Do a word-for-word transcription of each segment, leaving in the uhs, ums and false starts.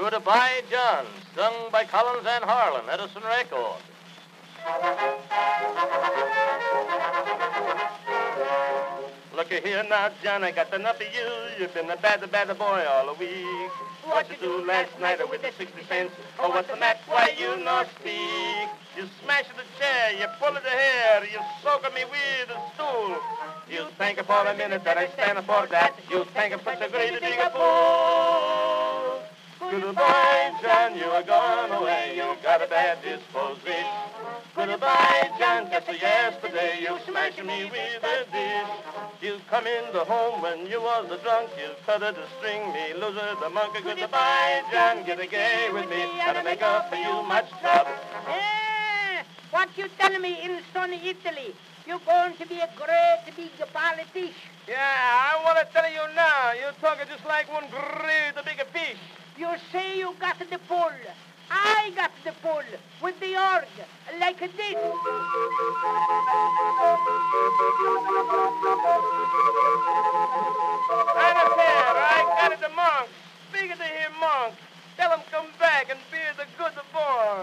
Goodbye, John, sung by Collins and Harlan, Edison Record. Looky here now, John, I got enough of you. You've been a bad, bad boy all the week. What you do last night with the sixty cents? Oh, what's the matter? Why you not speak? You smash the chair, you pull the hair, you soak me with a stool. You think for a minute that I stand for that. You think I'm such a great big fool. Goodbye, John, you are gone away. You got a bad disposition. Goodbye, John, just yesterday you smashed me with a dish. You come in the home when you was a drunk. You cut the string, me loser, the monkey. Goodbye, John, get a gay with me. Gotta make up for you much trouble. Eh, what you telling me in sunny Italy? You're going to be a great big politician. Yeah, I want to tell you now. You're talking just like one great big fish. You say you got the pull. I got the pull with the org, like this. I don't care. I got it, the monk. Speak to him, monk. Tell him come back and be the good boy.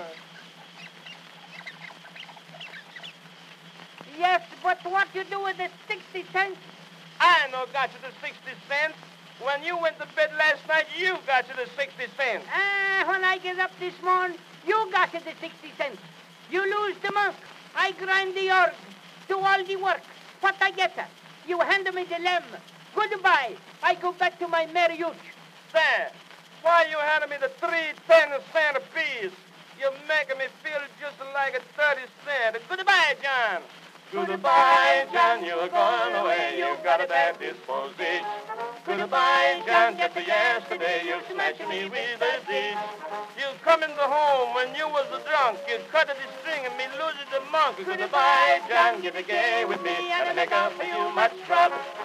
Yes, but what you do with the sixty cents? I know got you the sixty cents. When you went to bed last night, you got you the sixty cents. Ah, when I get up this morning, you got you the sixty cents. You lose the monk. I grind the org. Do all the work. What I get her? You hand me the lamb. Goodbye. I go back to my marriage. There. Why you handing me the three ten cent piece? You're making me feel just like a thirty cent. Goodbye, John. Goodbye, John, you're gone away. You got a bad disposition. Goodbye, John, just yesterday you smashed me with a dish. You come in the home when you was a drunk. You cut the string and me lose the monk. Goodbye, John, get a gay with me. Gotta make up for you much trouble.